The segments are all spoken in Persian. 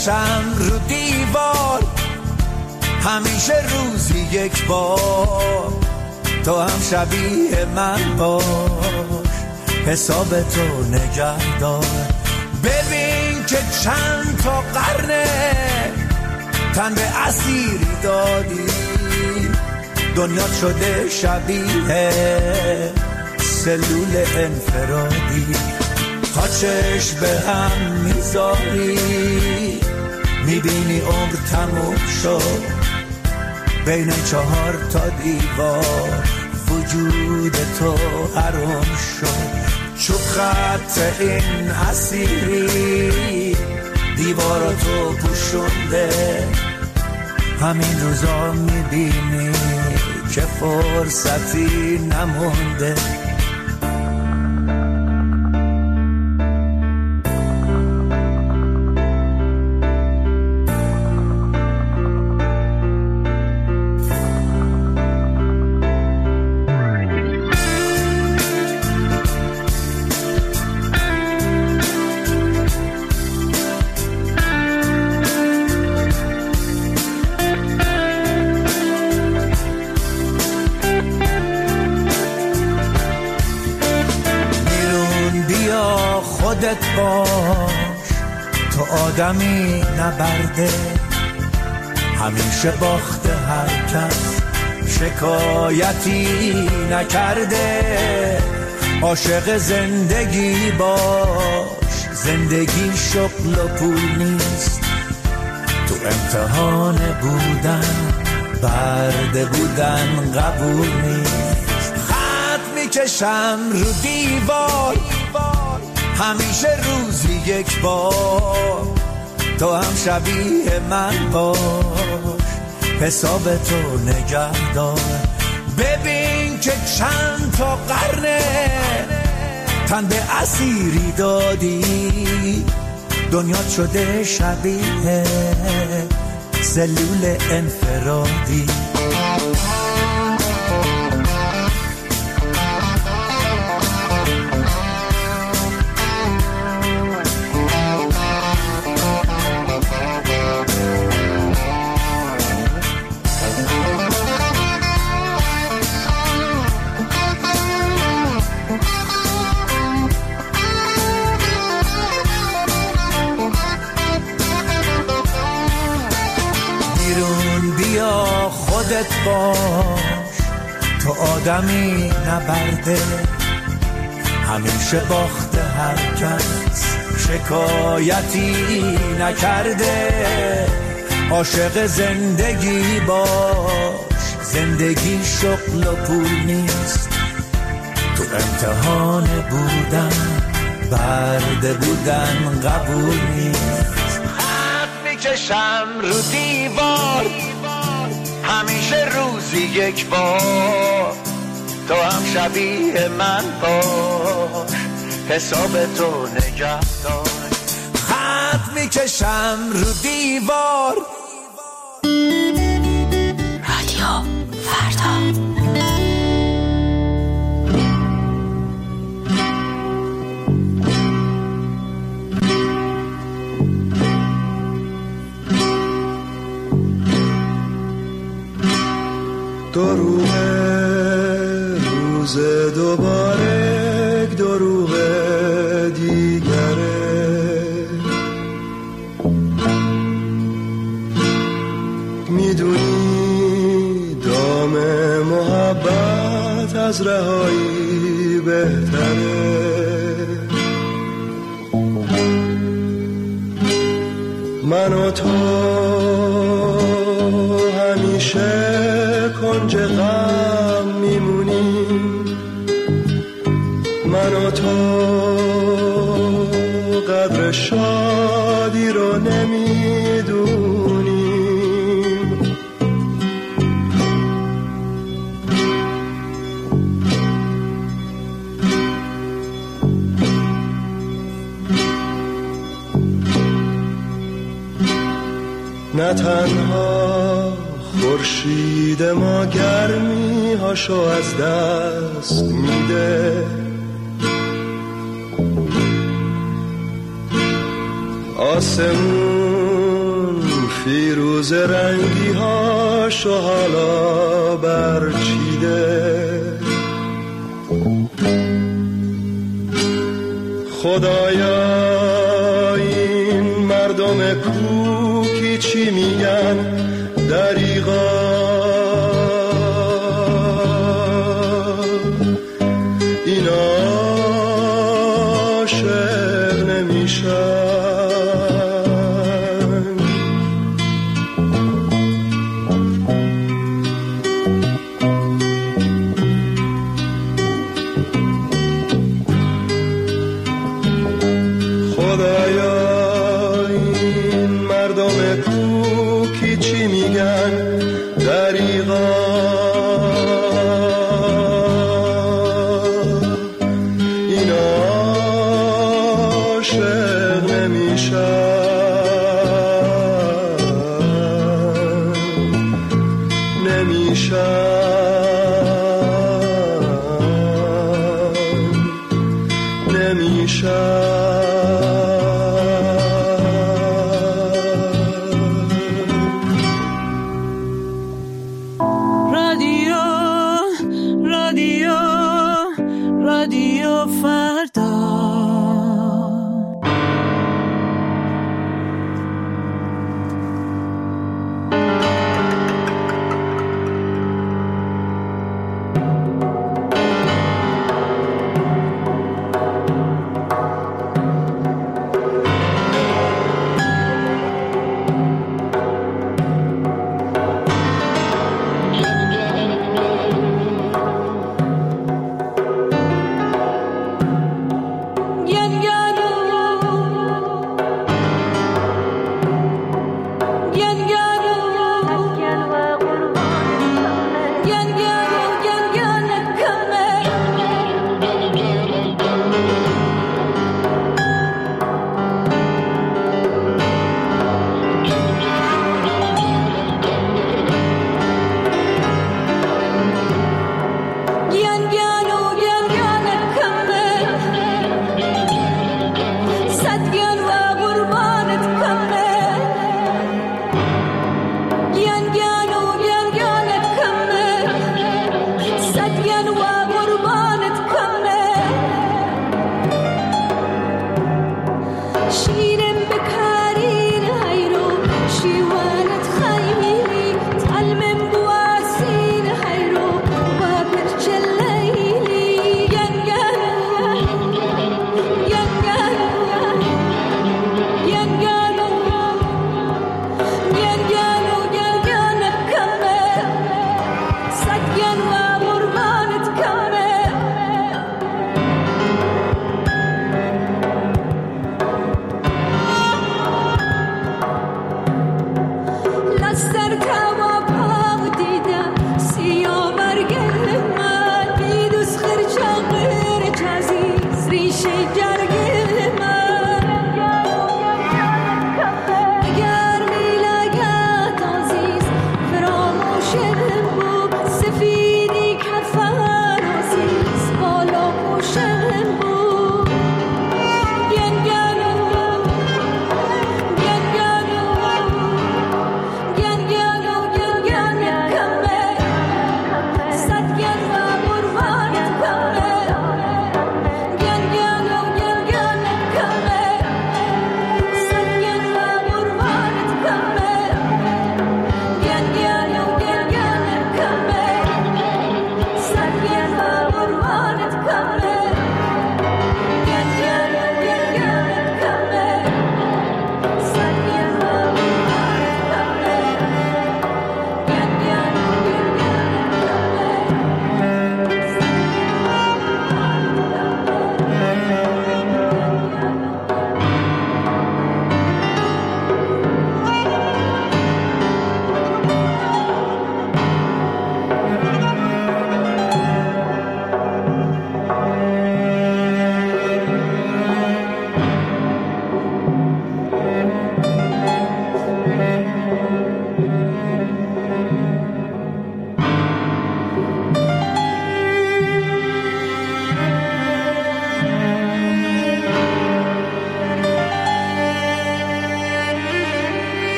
میکشم رو دیوار، همیشه روزی یک بار تو هم شبیه من باش، حساب تو نگه دار. ببین که چند تا قرنه تن به اسیری دادی، دنیا شده شبیه سلول انفرادی. تا چشم به هم میذاری میبینی عمر تموم شد، بین 4 تا دیوار وجود تو حرام شد. چو خط این اسیری دیواراتو پوشونده، همین روزا میبینی که فرصتی نمونده. خودت باش، تو آدمی نبرده، همیشه باخته هر کس شکایتی نکرده. عاشق زندگی باش، زندگی شغل و پول نیست، تو امتحان بودن برده بودن قبول نیست. خط میکشم رو دیوار، همیشه روزی یک بار تو هم شبیه من باش، حساب تو نگه دار. ببین که چند تا قرنه تن به اسیری دادی، دنیا شده شبیه سلول انفرادی. خودت باش، تو آدمی نبرده، همیشه باخته هر کس شکایتی نکرده. عاشق زندگی باش، زندگی شغل و پول نیست، تو امتحان بودن برده بودن قبول نیست. خط میکشم رو دیوار، همیشه روزی یک بار تو هم شبیه من باش، حساب تو نگه دار. خط میکشم رو دیوار. رادیو فردا. دروغ روز دوباره، دروغ دیگره، میدونی دام محبت از رهایی بهتره. من و تو همیشه کنج غم میمونیم، من و تو قدر شادی رو نمیدونیم. نه تنها خورشید ما گرمی هاشو از دست میده، آسمون روز رنگی هاشو حالا برچیده. خدایا این مردم کوکی چی میگن دریغا، اینا عاشق نمیشن.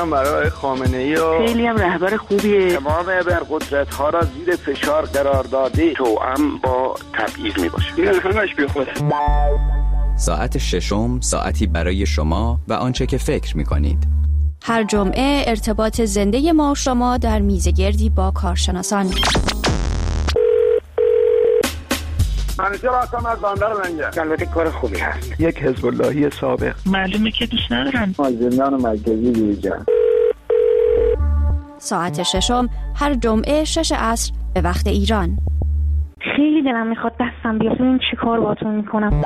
میکنم برای خامنه‌ای و خیلی هم رهبر خوبیه. تمام ابرقدرت‌ها را زیر فشار قرار داده، توأم با تبعیض میباشه. این همش بیخوده. ساعت ششم، ساعتی برای شما و آنچه که فکر میکنید. هر جمعه ارتباط زنده ما و شما در میزگردی با کارشناسان. منیجر هستم از بندر لنگر. البته کار خوبی هست. یک حزب اللهی سابق. معلومه که دوست ندارم. مازندران مرکزی بیرجان. ساعت ششم هر جمعه 6 عصر به وقت ایران. خیلی دلم میخواد دستم بیاد. این چی کار باهاتون میکنم؟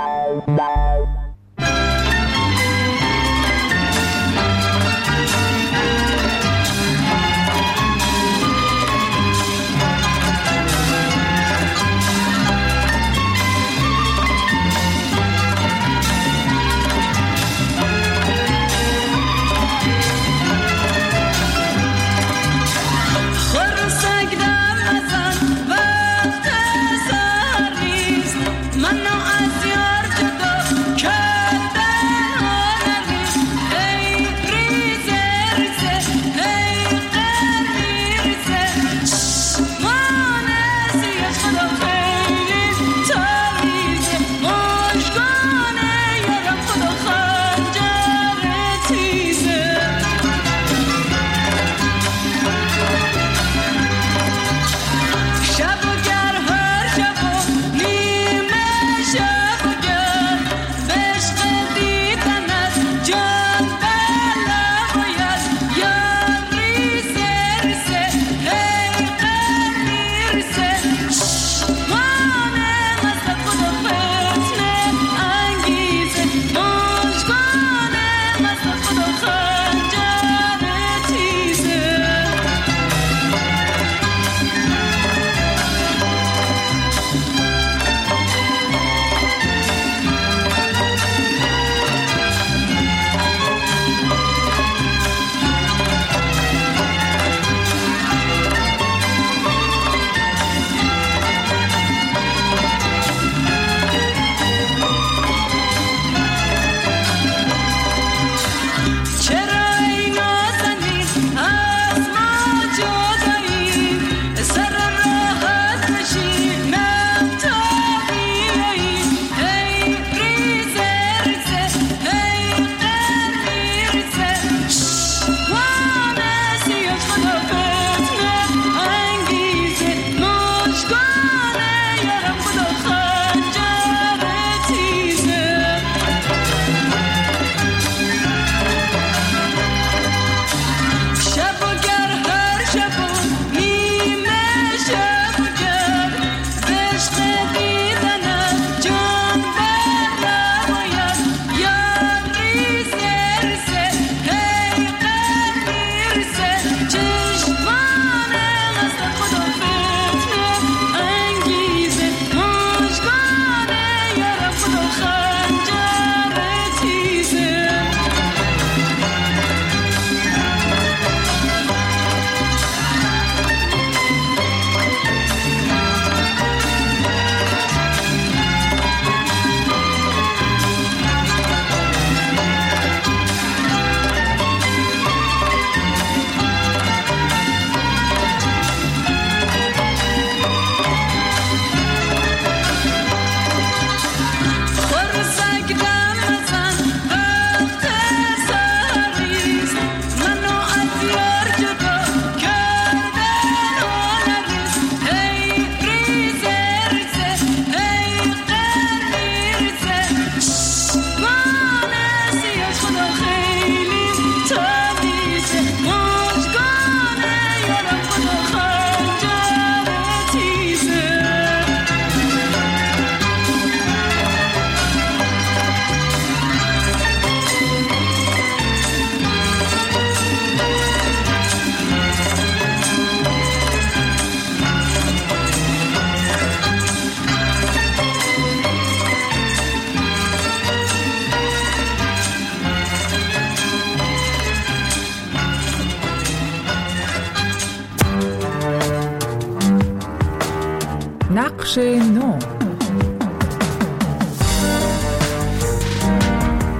نقش نو.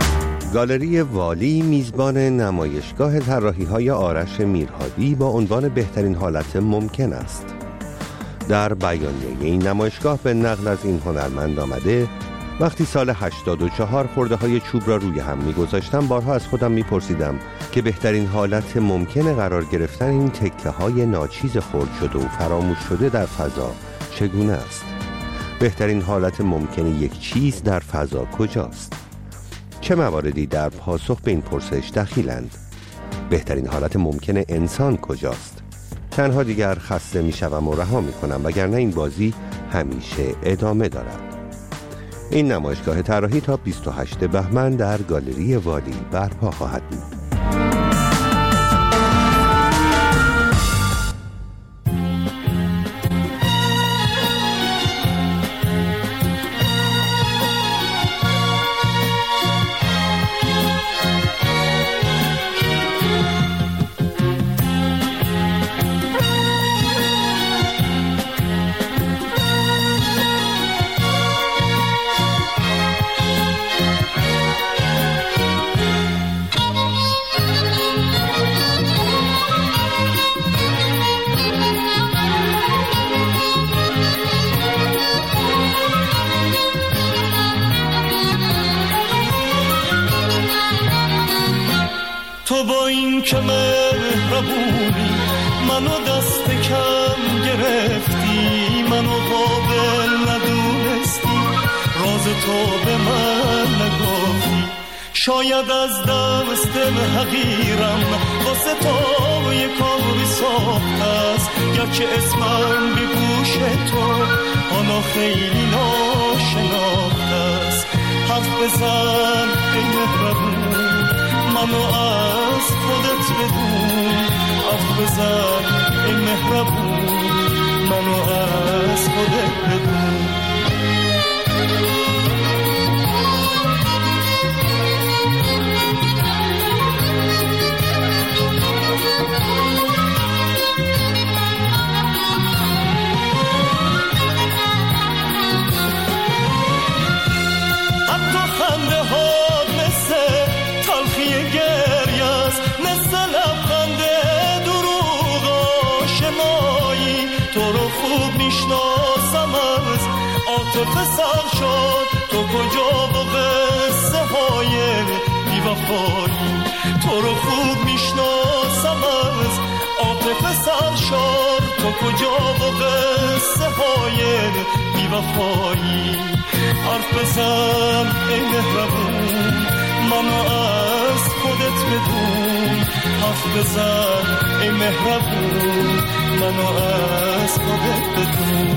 گالری والی میزبان نمایشگاه طراحی‌های آرش میرهادی با عنوان بهترین حالت ممکن است. در بیانیه این نمایشگاه به نقل از این هنرمند آمده: وقتی سال 84 خرده‌های چوب را روی هم می‌گذاشتم، بارها از خودم می‌پرسیدم که بهترین حالت ممکن قرار گرفتن این تکه‌های ناچیز خرد شده و فراموش شده در فضا چگونه است؟ بهترین حالت ممکن یک چیز در فضا کجاست؟ چه مواردی در پاسخ به این پرسش دخیلند؟ بهترین حالت ممکن انسان کجاست؟ تنها دیگر خسته می‌شوم و رها می‌کنم، وگرنه این بازی همیشه ادامه دارد. این نمایشگاه طراحی تا 28 بهمن در گالری والی برپا خواهد بود. تو با این که مهربونی منو دست کم گرفتی، منو قابل ندونستی، راز تو به من نگفتی. شاید از دست حقیرم واسه تو یک کاری ساخته است، گرچه اسمم به گوش تو حالا خیلی ناشناخته است. حرف بزن ای مهربون، منو از خودت بدون. حرف بزن ای مهربون، منو از خودت بدون. عاطفه شد تو کجا و قصه های بی‌وفایی. تو رو خوب میشناسم از عاطفه سر شد تو کجا و قصه های بی‌وفایی. حرف بزن ای مهربون، منو از خودت بدون. حرف بزن ای مهربون، منو از خودت بدون.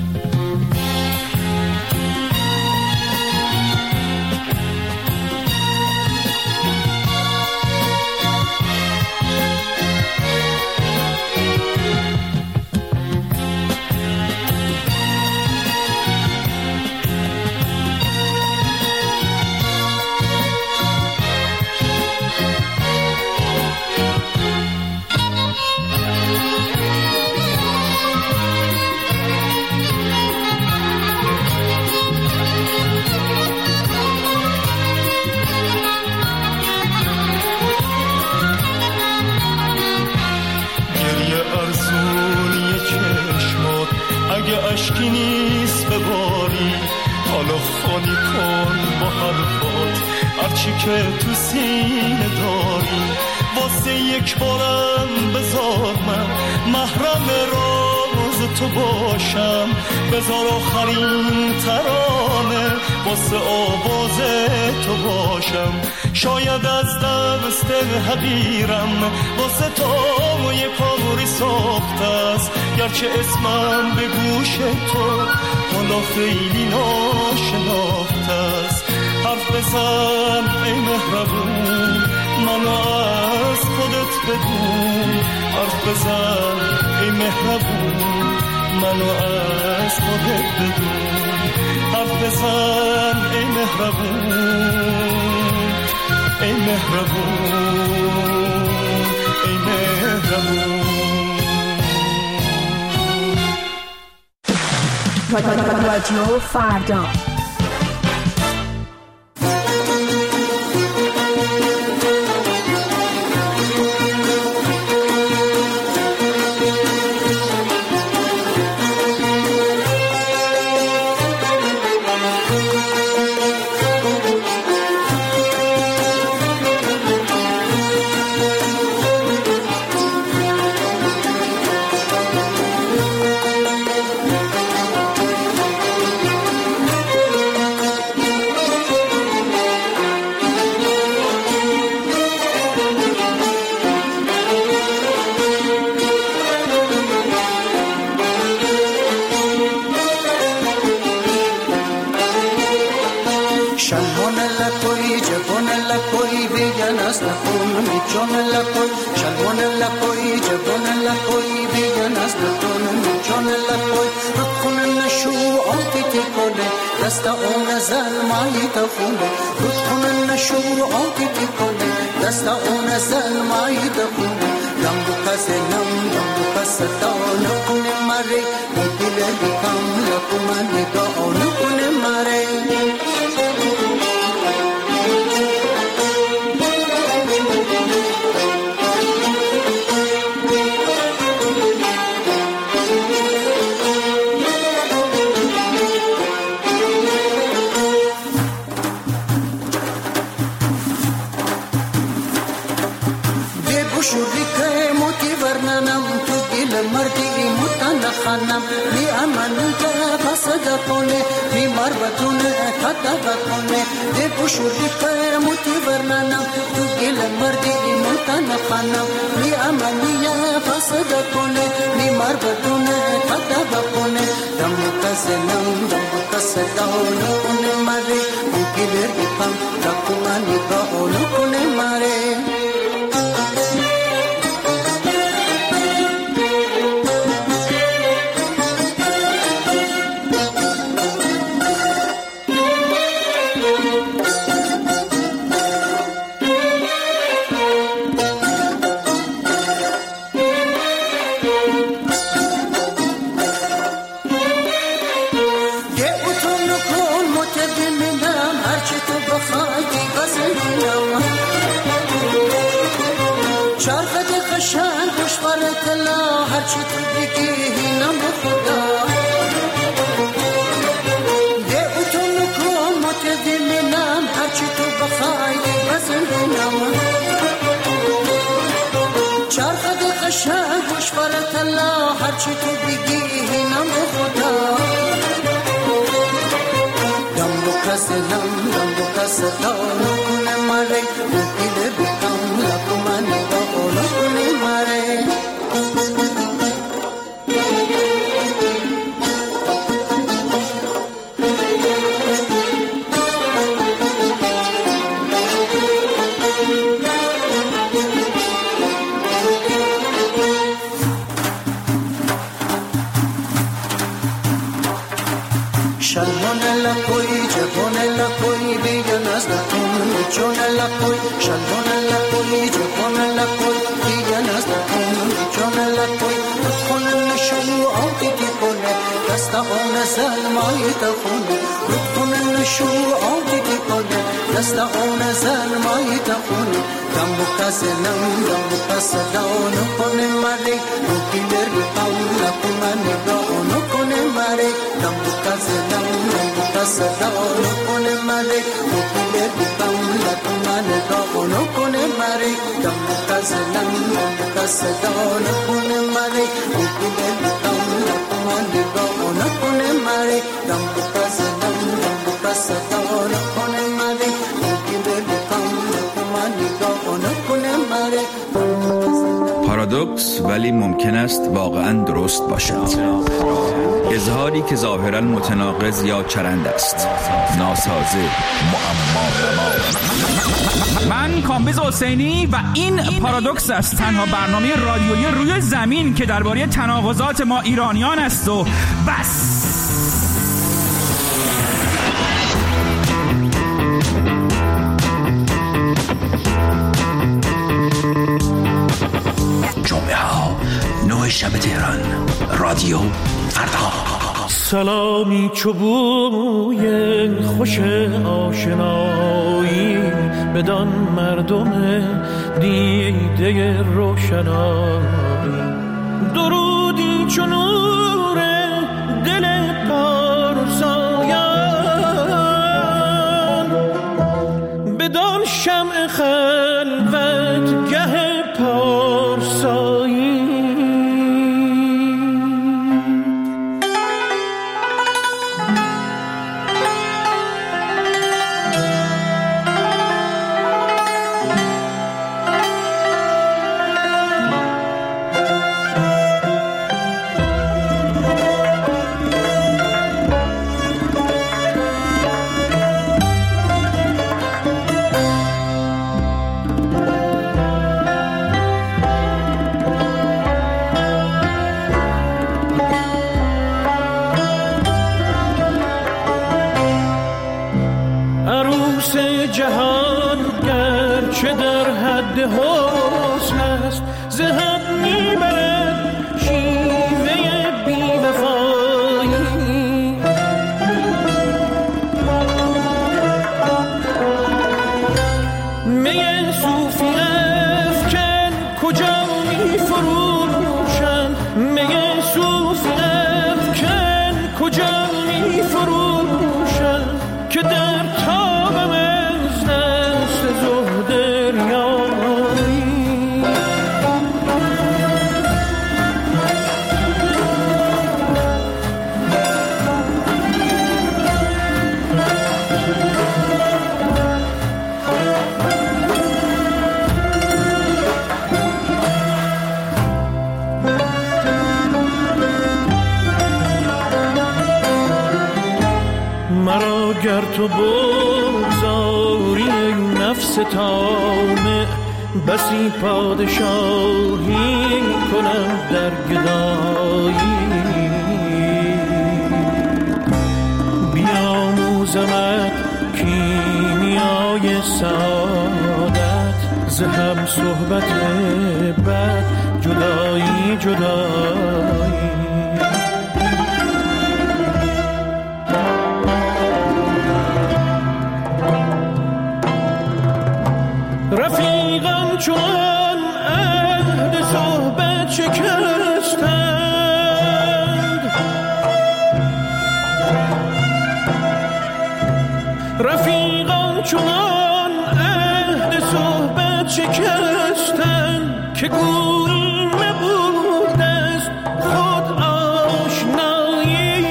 اشکی نیست بباری، حالا خالی کن با حرفات هرچی که تو سینه داری. واسه یک بارم بذار من محرم راز تو باشم، بذار آخرین ترانه واسه آواز تو باشم. شاید از دست حقیرم واسه تو یک کاری ساخته است، گرچه اسمم به گوش تو حالا خیلی ناشناخته است. حرف بزن ای مهربون، منو از خودت بدون. حرف بزن ای مهربون، منو از خودت بدون. حرف بزن ای مهربون، ای مهربون، ای مهربون. رادیو فردا شلون لکوی جبون لکوی بیان از نخون میچون لکوی شلون لکوی جبون لکوی بیان از نخون میچون لکوی رخون نشو آتی تکونه دست اون زلمایی تخونه رخون نشو آتی تکونه دست اون زلمایی تخونه دمو کسنم دمو کسدان کنه مره دل بیکم لکومن نگاه کنه مره خانم می امنی که فساد کنه می مربطونه خطا کنه ده بشوری که موتی ورننم تو گل مردی متن خانم می امنی فساد کنه می مربطونه خطا کنه دم کسنم دم کسداون کنه ماره گلر کم رکومانی گاون کنه ماره هرچی تو بگی اینم به خدا ده اتون کن متدلنم هرچی تو بخوای بزنم چرخد قشنگ گوش برات الله هرچی تو بگی اینم به خدا دم بو کس دانو کنه مره دل بکم لکومن دانو کنه مره اون زلمایی تخونه رخون نشو آدی کنه دست اون زلمایی تخونه دم بکسنم دم بکسدان کنه مره گلر بیکم لکومن نگاه کنه مره دم بکسنم دم بکسدان کنه مره گلر بیکم لکومن نگاه کنه مره دم بکسنم دم بکسدان کنه مره گلر بیکم لکومن نگاه کنه مره دم بکسنم دم بکسدان کنه مره گلر بیکم لکومن نگاه کنه مره. پارادوکس ولی ممکن است واقعا درست باشد. اظهاری که ظاهرا متناقض یا چرند است، ناسازه، معما. من کامبیز حسینی و این پارادوکس است، تنها برنامه رادیویی روی زمین که درباره تناقضات ما ایرانیان است و بس. جمعه ها 9 شب تهران، رادیو فردا. سلامی چوبوی خوش آشنایی بدان مردم دیده روشنایی، درودی چو نور دل پارسایان بدان شمع خلوت گه پارسایی. می صوفی افکن کجا می فروشم که در تابم از دست زهد ریایی. مرا گر تو بگذاری نفس طامع، بسی پادشاهی کنم در گدایی. بیاموزمت کیمیای سعادت، ز هم صحبت بد جدایی جدایی. رفیقان چون عهد صحبت شکستند، رفیقان چون عهد صحبت شکستند که گویی نبود از خود آشنایی.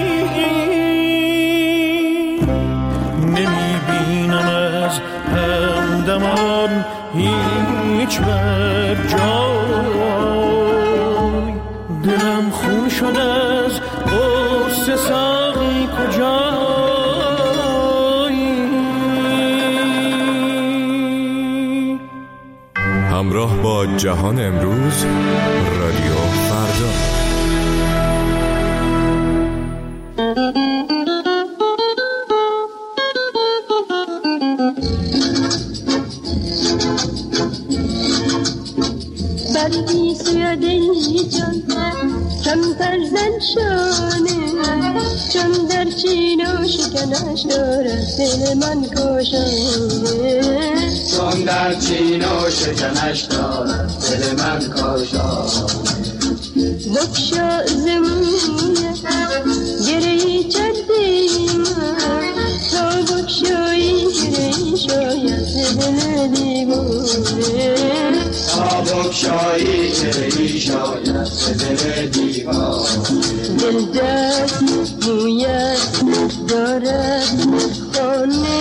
نمی بینم از همدمان هیچ بر جای، دلم خون شد از قصه ساقی کجایی. همراه با جهان امروز، رادیو فردا. بردی سوی دلی جان کمتر زن شانه، چون در چین و شکنش دارد دل من کاشانه. چون در چین و شکنش دارد دل من کاشانه. بکشا زمونه گرهی چردی من، تا بکشایی گرهی شاید دل دیوانه. تا بکشایی گرهی شاید دل دیوانه. دل دست مویت دارد خانه،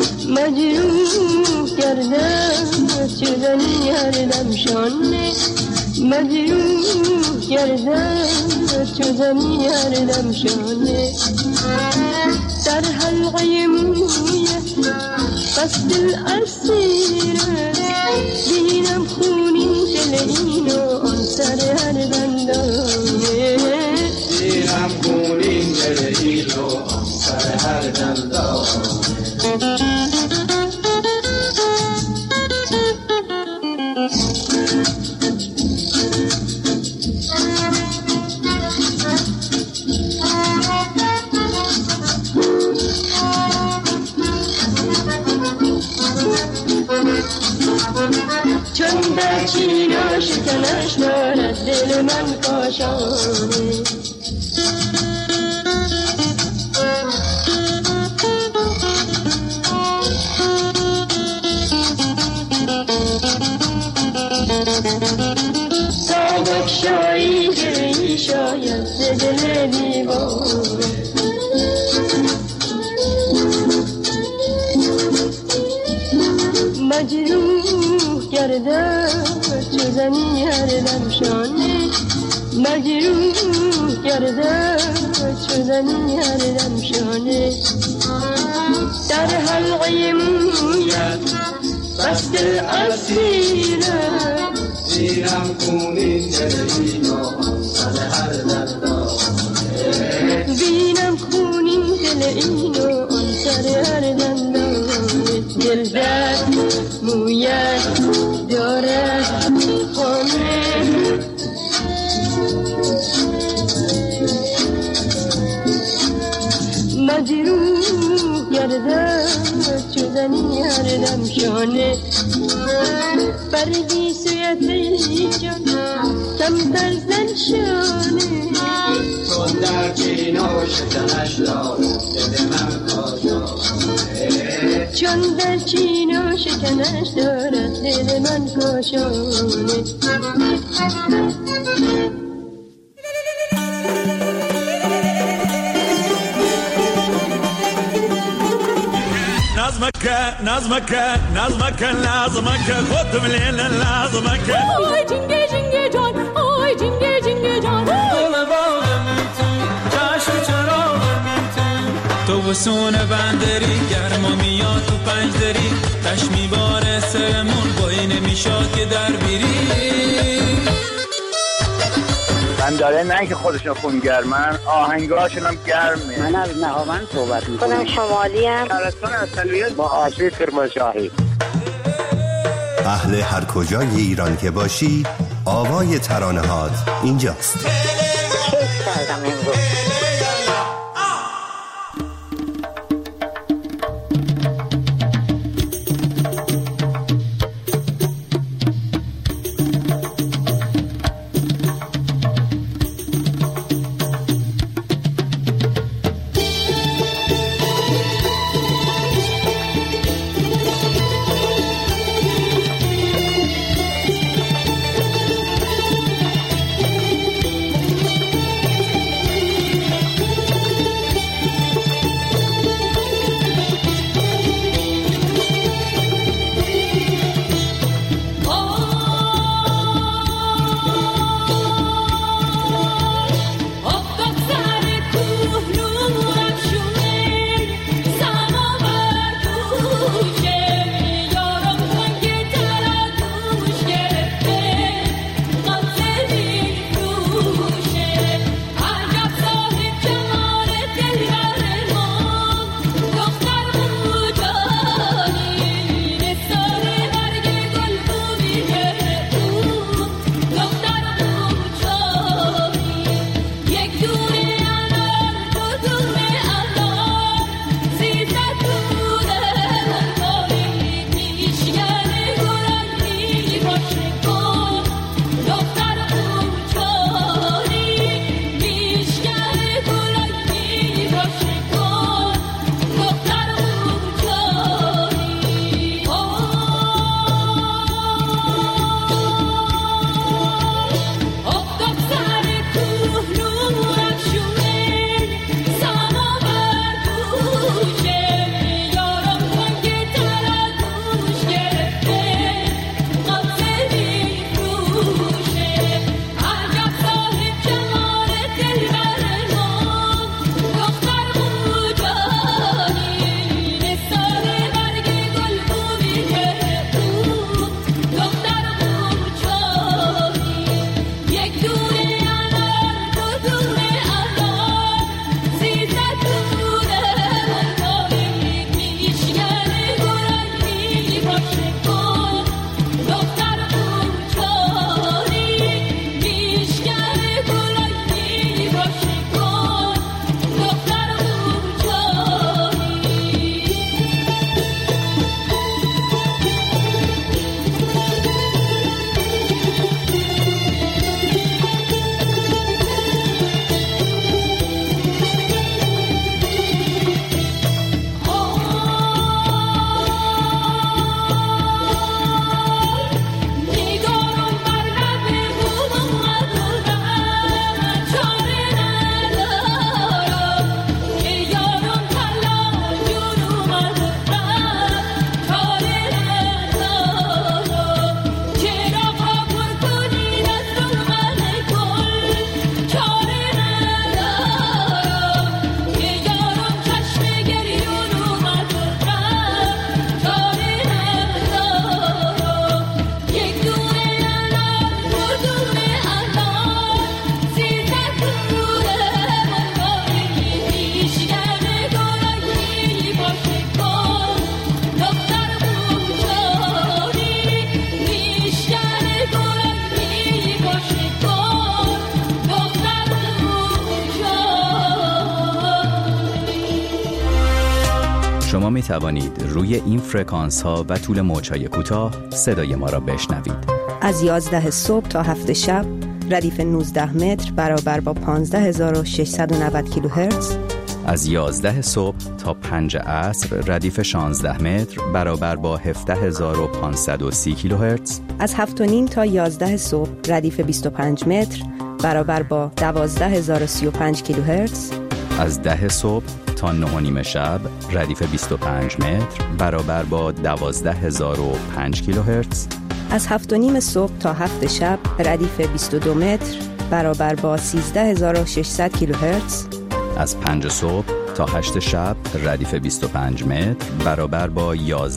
مجروح کردم شدنی هر دم شانه. مجروح کردم شدنی هر دم شانه. در حلقه مویت قصد الاسیره، بینم خونین دل این و آن سر هر دندانه. بینم خونین دل این و آن سر هر دندانه. چون در چین و شکنش دارد دل من کاشانه. تا بکشایی گرهی شاید دل دیوانه. مجروح کردم چوزنی هر دم شانه. مجروح کردم چوزنی هر دم شانه. در حلقه مویت قصد اسیره، بینم خونین دل این و آن سر هر دندانه. بینم خونین دل این و آن سر هر دندانه. دل درد مویت دارد خانه، مجروح گردم شدنی هر دم شانه. بردی سویت ای جان کمتر ننشانه چون در چین و شکنش دارد دل من کاشانه چون در چین و شکنش دارد دل من کاشانه نظمك لازمك خد مليل لازمك آی جنگه جنگه جان آی جنگه جنگه جان دل باغم تو جشن چراغم تو وسون بندری گرما میاد تو پنجدری تش میباره سرمون بایی نمیشاد که در بیری من داره نه که خودشون خونگرمن آهنگاشون هم گرمه. من از نهاوند صحبت میکنم. خودم شمالی هم شهرستان اصلیت با آشی کرمانشاهی. اهل هر کجای ایران که باشی آوای ترانه هات اینجاست. کیف کردم امروز. شما می توانید روی این فرکانس ها و طول موج‌های کوتاه صدای ما را بشنوید. از 11 صبح تا 7 شب ردیف 19 متر برابر با 15690 کیلوهرتز. از 11 صبح تا 5 عصر ردیف 16 متر برابر با 17530 کیلوهرتز. از 7:30 تا 11 صبح ردیف 25 متر برابر با 12035 کیلوهرتز. از 10 صبح تا 9:30 شب ردیف 25 متر برابر با 12005 کیلوهرتز. از 7:30 صبح تا 7 شب ردیف 22 متر برابر با 13600 کیلوهرتز. از 5 صبح تا 8 شب ردیف 25 متر برابر با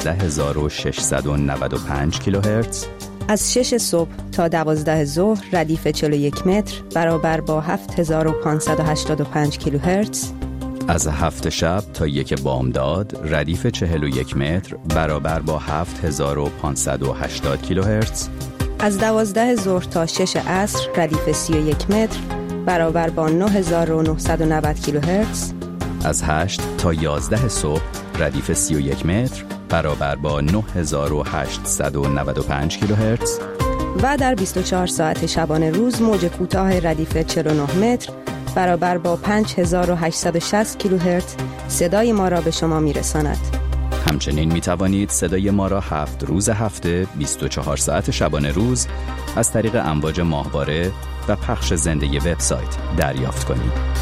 11695 کیلوهرتز. از 6 صبح تا 12 ظهر ردیف 41 متر برابر با 7585 کیلوهرتز. از 7 شب تا 1 بامداد ردیف 41 متر برابر با 7580 کیلوهرتز. از 12 ظهر تا 6 عصر ردیف 31 متر برابر با 9990 کیلوهرتز. از 8 تا 11 صبح ردیف 31 متر برابر با 9895 کیلوهرتز. و در 24 ساعت شبانه روز موج کوتاه ردیف 49 متر برابر با 5860 کیلوهرتز صدای ما را به شما میرساند. همچنین می توانید صدای ما را 7 روز هفته 24 ساعت شبانه روز از طریق امواج ماهواره و پخش زنده وبسایت دریافت کنید.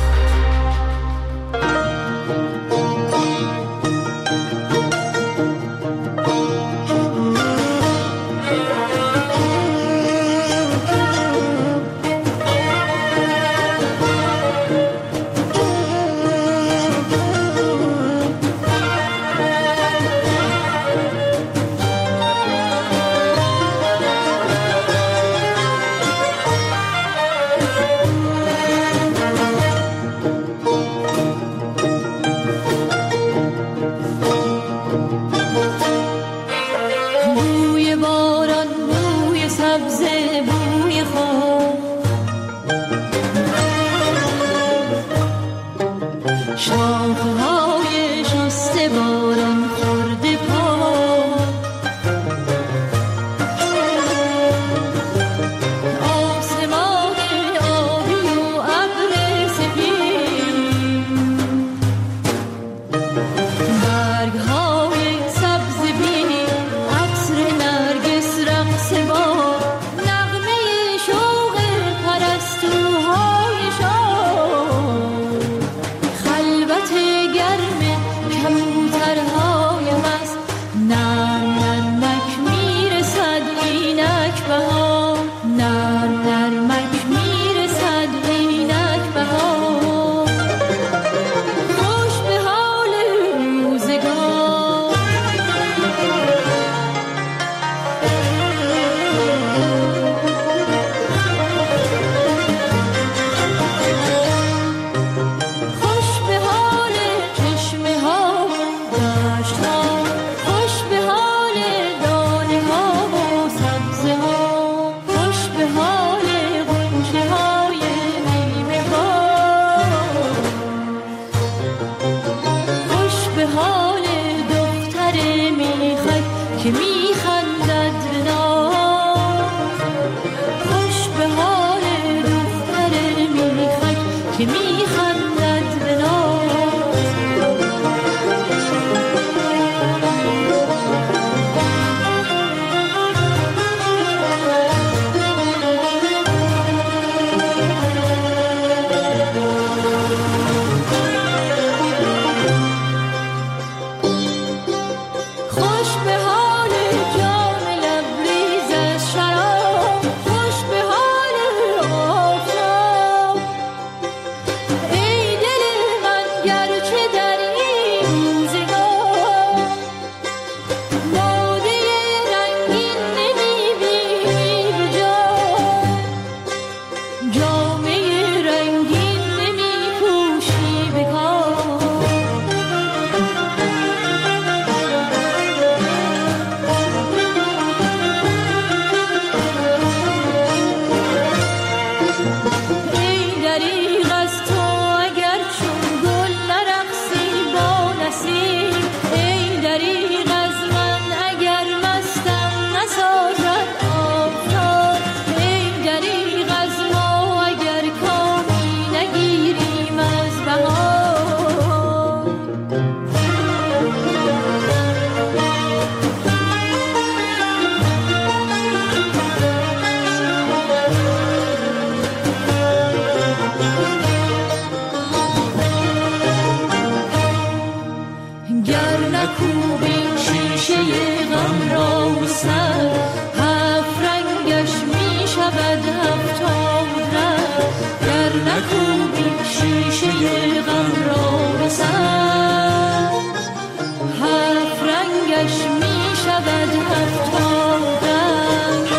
نکوبی شیشه غم را بسر، هفت رنگش می شود هفتاد رنگ.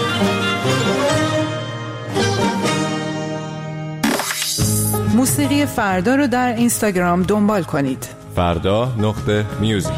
موسیقی فردا رو در اینستاگرام دنبال کنید. فردا.میوزیک.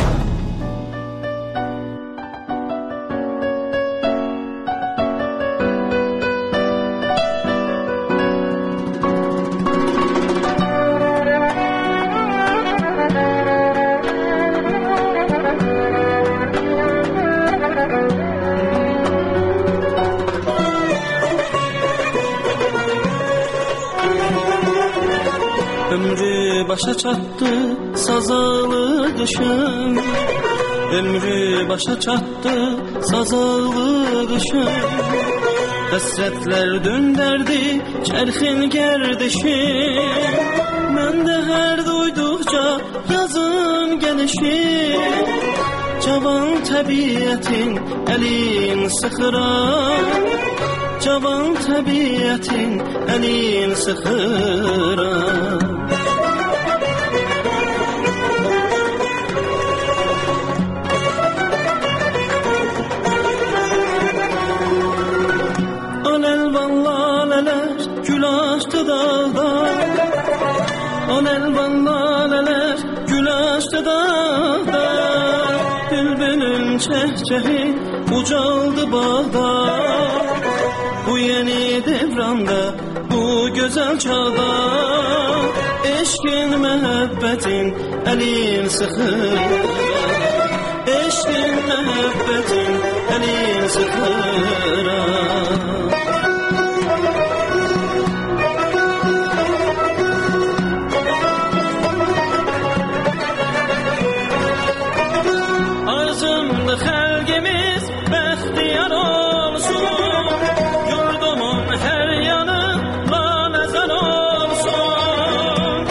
Ömrü başa çattı sazalı kışın, ömrü başa çattı sazalı kışın. Hasretler dönderdi çerxin gerdişi, ben de her duydukça yazın gelişi. Cavan tabiatin elin sıxırar, cavan tabiatin elin sıxırar. Gül açtı dağda, on elvan laleler gül açtı dağda. Bülbülün çehçehi ucaldı bağda, bu yeni devranda, bu güzel çağda. Eşkin mehebbetin elin sıxır, eşkin mehebbetin elin sıxır. Xəlqimiz bəxtiyar olsun, yurdumun hər yanı laləzər olsun.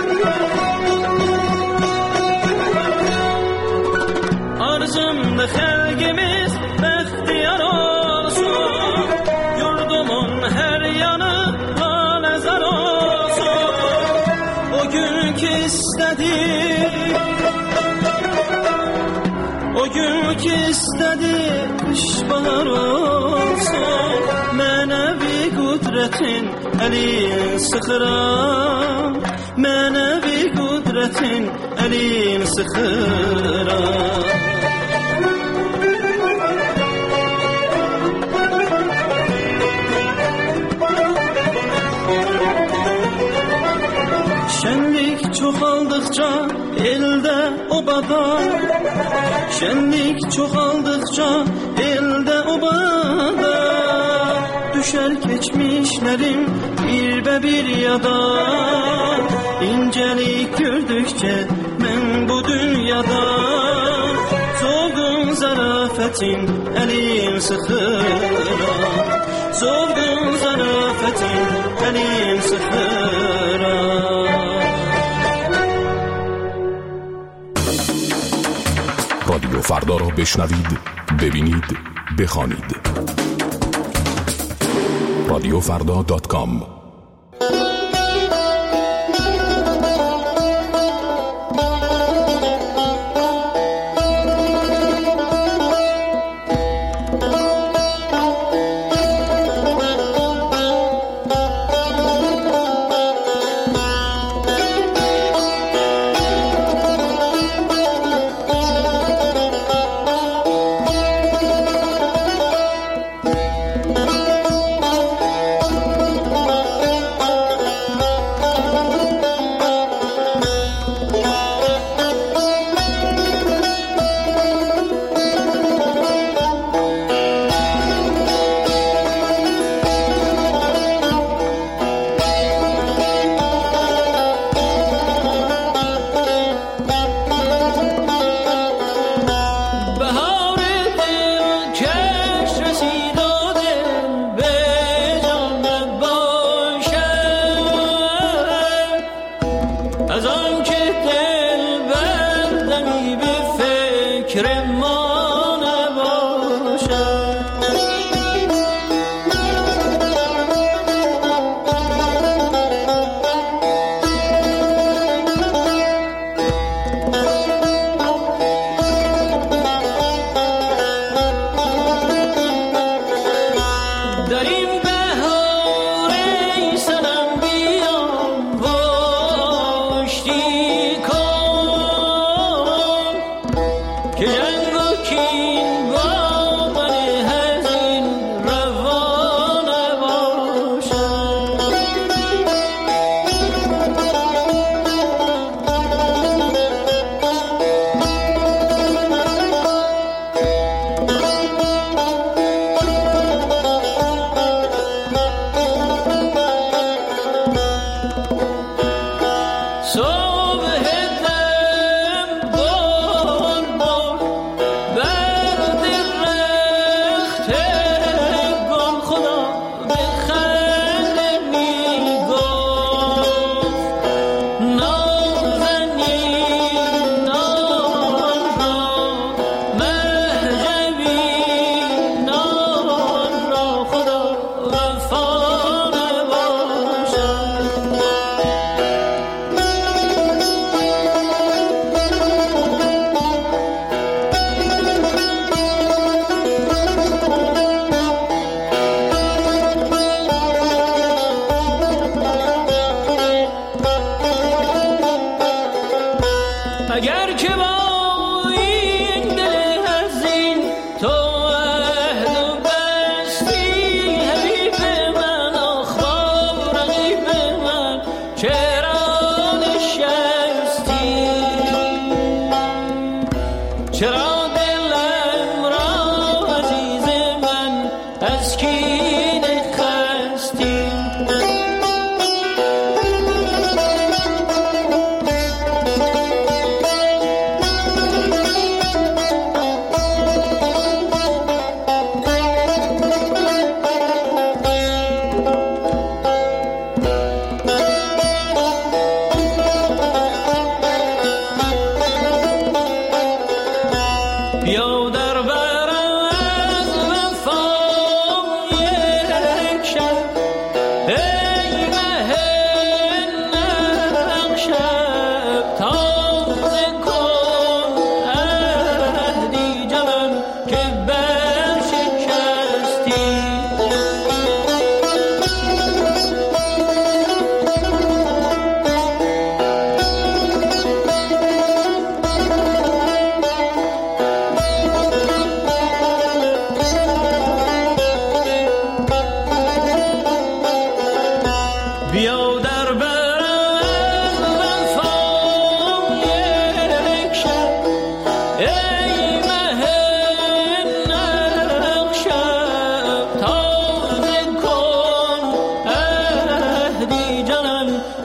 Arzumda xəlqimiz bəxtiyar olsun, yurdumun hər yanı laləzər olsun. O gün ki istədik, o gün ki istedi kış bahar olsun, mənəvi qudretin elin sıxıram, mənəvi qudretin elin sıxıram. Şenlik çoxaldıqca elde obada, şenlik çoxaldıqca elde obada. Düşer keçmişlerim bir yada, incelik gördükçe ben bu dünyada. Soğuğun zarafetin elim sıxıram, soğuğun zarafetin elim sıxıram. رادیو فردا را بشنوید، ببینید، بخوانید. radiofrda.com.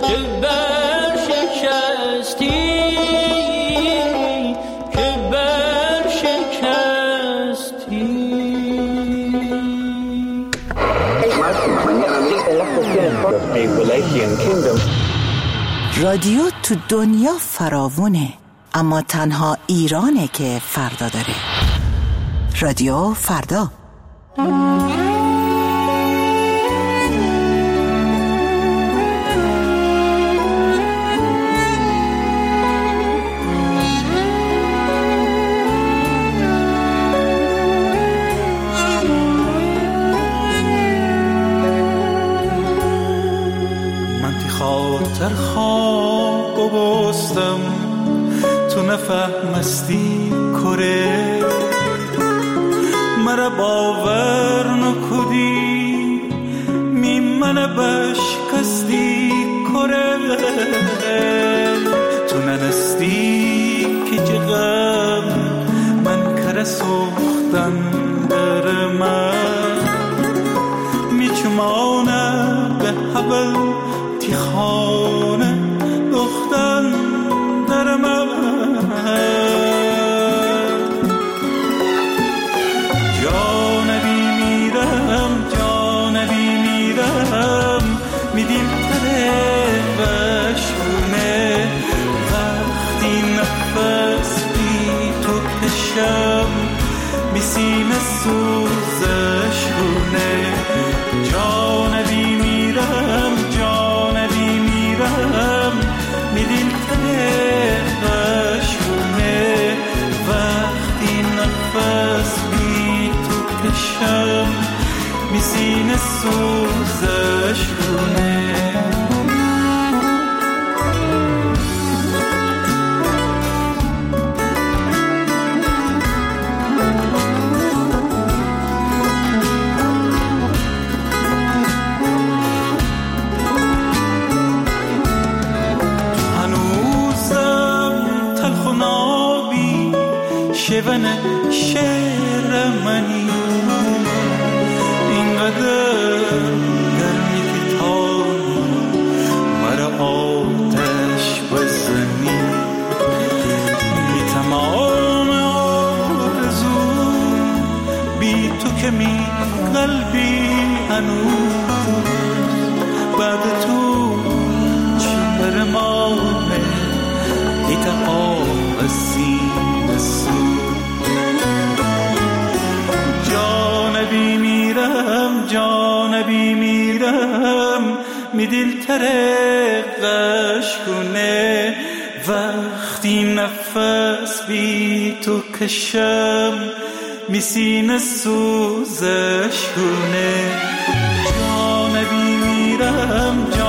که برشکستی که برشکستی. رادیو تو دنیا فراوونه، اما تنها ایرانه که فردا داره. رادیو فردا. خاطر خواب بستم تو نفهمستی کره مرا باور نکدی می من بشکستی کره تو ننستی که جغم من کره سوختن در من می چمانه به حبل خانه دختن در من جانبی میرم میدیم تره بشونه وقتی نفس بی تو کشم بی سینه سوزشونه جانبی میرم میدیم تنشونه وقتی نفس بی تو کشم بی سینه سوزشونه. شون شعر منی اینقدر گرمی که تانی مرا آتش بزنی بی تمام آرزو بی تو که می قلبی هنوز بعد تو چی برمانه ایتا آسی جانبی میرم می دل ترقش کنه وقتی نفس بی تو کشم می سینه سوزش کنه جانبی میرم